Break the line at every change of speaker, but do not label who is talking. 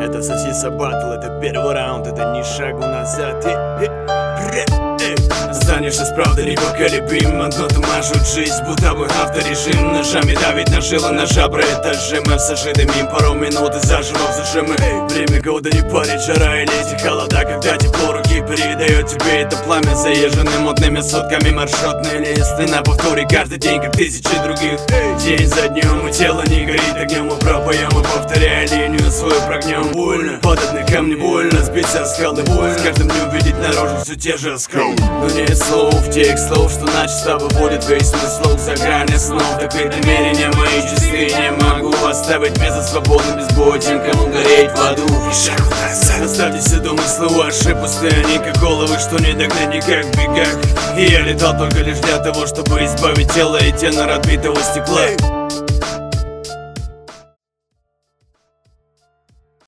Это сосиса батл, это первый раунд, это не шагу назад. Останешься с правдой непоколебим, одно-то мажут жизнь, будто бы авторежим. Ножами давить на жилы, ножа про этажи. Мы сожиты мим, пару минут и заживо в зажимы. Время года не парит, жара или эти холода, когда тепло руки передает тебе это пламя, заезженным модными сотками маршрутные листы. На повторе каждый день, как тысячи других. День за днем, и тело не горит огнем. Мы пропоем и повторяя линию свою прогнем. Больно, падать на камни больно, сбиться о скалы больно. С каждым днем видеть наружу все те же скалы. Но нет слов, тех слов, что начисто выводит весь смысл за грани снов. Так ведь намерения мои чисты, не могу оставить место свободно без боя, чем кому гореть в аду. И шагу назад. Оставьте все домыслы ваши пустые, они как головы, что не догнать никак в бегах. И я летал только лишь для того, чтобы избавить тело и тенор от битого стекла.